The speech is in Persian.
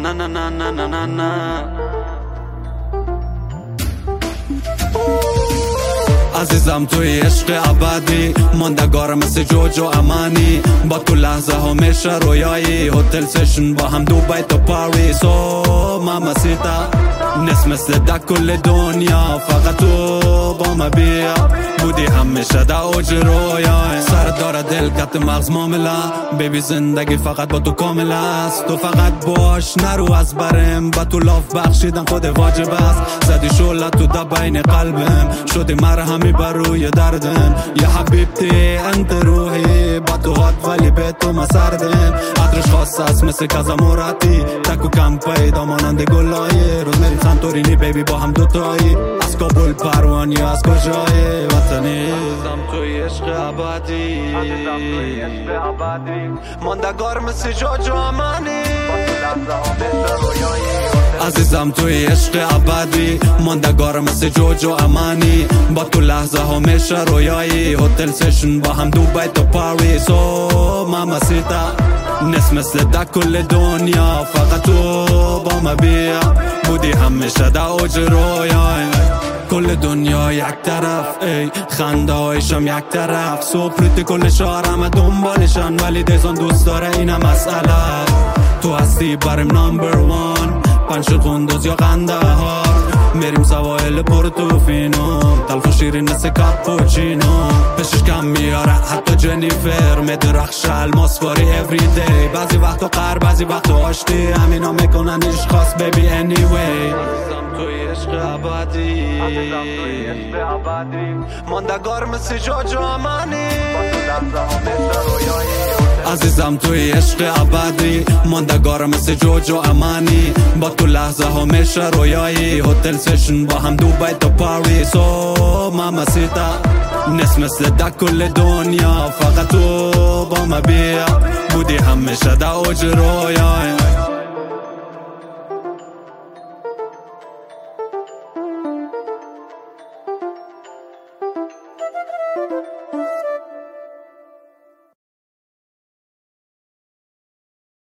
نه نه نه نه نه نه نه. عزیزم توی عشق ابدی، ماندگار مثل جوجو امانی، با تو لحظه همیشه رویایی، هتل سشن با هم دوبای تو پاریس. او ماماسیتا نصف مثل در کل دنیا، فقط تو با ما بیا، بودی همیشه در اوج رویای. سر داره دل کت مغز معامله، بیبی زندگی فقط با تو کامل است. تو فقط باش نرو از برم، با تو لاف بخشیدن خود واجب است. زدی شعله تو در بین قلبم، شدی مرهمی بر روی دردم. یا حبیبتی انت روحی، با تو هات ولی به تو ما سردم. عطرش خاص است مثل کازاموراتی، تکو کم پیدا مانند گلایی. روز میریم سنتورینی بیبی با هم دوتایی، از کابل پروانی از کجایی وطنی. عزیزم توی عشق ابدی، ماندگار مثل جوجو امانی. عزیزم توی عشق ابدی، ماندگار مثل جوجو امانی، با تو لحظه همیشه رویایی، هتل سشن با هم دوبای تو پاریس. او ماماسیتا نصف مثل در کل دنیا، فقط تو با ما بیا، بودی همیشه در اوج رویای. کل دنیا یک طرف، ای خنده هایشم یک طرف، سپریت کل شهر همه دنبالشن، ولی دیزان دوست داره اینه مسئله. تو هستی بریم نمبر وان، پنشل خوندوز یا قنده ها، میریم سواحل پورتوفینو، تلخ و شیرین مثل کاپوچینو. پشش کم میاره حتی جنیفر، میدرخش الماسواری every day. بعضی وقتا قهر بعضی وقتا آشتی، همینا میکنن عشق خاص baby anyway. توی عشق ابدی، ماندگار مثل جوجو امانی. عزیزم توی عشق ابدی، ماندگار مثل جوجو امانی، با تو لحظه همیشه رویایی، هتل سشن با هم دوبای تو پاریس. او ماماسیتا نصف مثل در کل دنیا، فقط تو با ما بیا، بودی همیشه در اوج رویای.